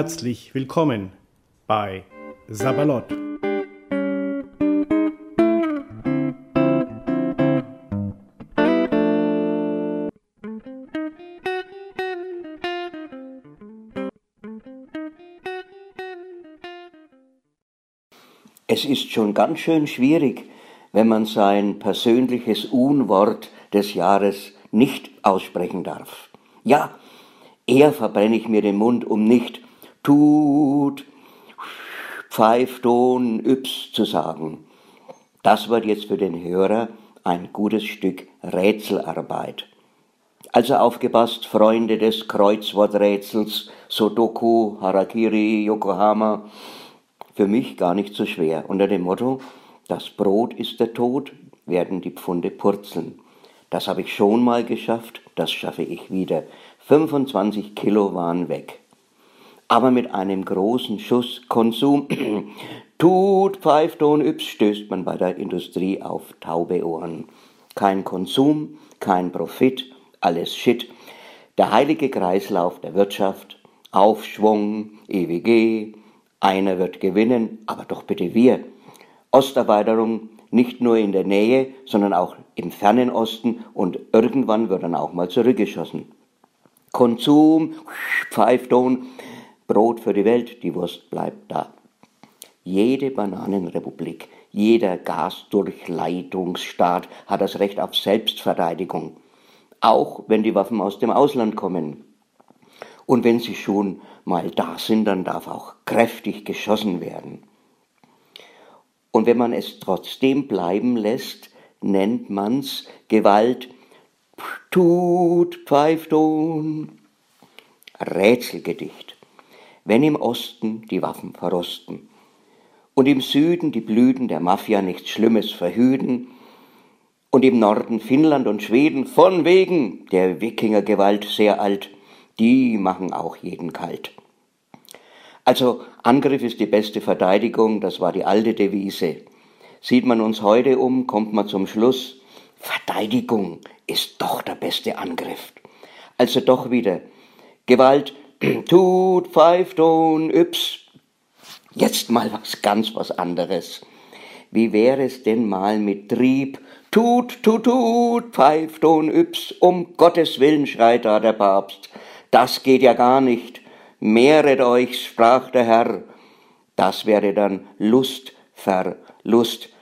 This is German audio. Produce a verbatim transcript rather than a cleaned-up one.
Herzlich willkommen bei Sabalot. Es ist schon ganz schön schwierig, wenn man sein persönliches Unwort des Jahres nicht aussprechen darf. Ja, eher verbrenne ich mir den Mund, um nicht tut, Pfeifton, Yps zu sagen. Das wird jetzt für den Hörer ein gutes Stück Rätselarbeit. Also aufgepasst, Freunde des Kreuzworträtsels, Sudoku, Harakiri, Yokohama. Für mich gar nicht so schwer. Unter dem Motto, das Brot ist der Tod, werden die Pfunde purzeln. Das habe ich schon mal geschafft, das schaffe ich wieder. fünfundzwanzig Kilo waren weg. Aber mit einem großen Schuss Konsum, tut, Pfeifton, Yps, stößt man bei der Industrie auf taube Ohren. Kein Konsum, kein Profit, alles Shit. Der heilige Kreislauf der Wirtschaft, Aufschwung, E W G, einer wird gewinnen, aber doch bitte wir. Osterweiterung nicht nur in der Nähe, sondern auch im fernen Osten und irgendwann wird dann auch mal zurückgeschossen. Konsum, Pfeifton, Brot für die Welt, die Wurst bleibt da. Jede Bananenrepublik, jeder Gasdurchleitungsstaat hat das Recht auf Selbstverteidigung, auch wenn die Waffen aus dem Ausland kommen. Und wenn sie schon mal da sind, dann darf auch kräftig geschossen werden. Und wenn man es trotzdem bleiben lässt, nennt man's Gewalt, tut, Pfeifton. Rätselgedicht. Wenn im Osten die Waffen verrosten und im Süden die Blüten der Mafia nichts Schlimmes verhüten und im Norden Finnland und Schweden von wegen der Wikingergewalt sehr alt, die machen auch jeden kalt. Also Angriff ist die beste Verteidigung, das war die alte Devise. Sieht man uns heute um, kommt man zum Schluss, Verteidigung ist doch der beste Angriff. Also doch wieder Gewalt, tut, Pfeifton, Yps. Jetzt mal was ganz was anderes. Wie wäre es denn mal mit Trieb, tut, tut, tut, Pfeifton, Yps, um Gottes Willen, schreit da der Papst. Das geht ja gar nicht. Mehret euch, sprach der Herr. Das wäre dann Lustverlust.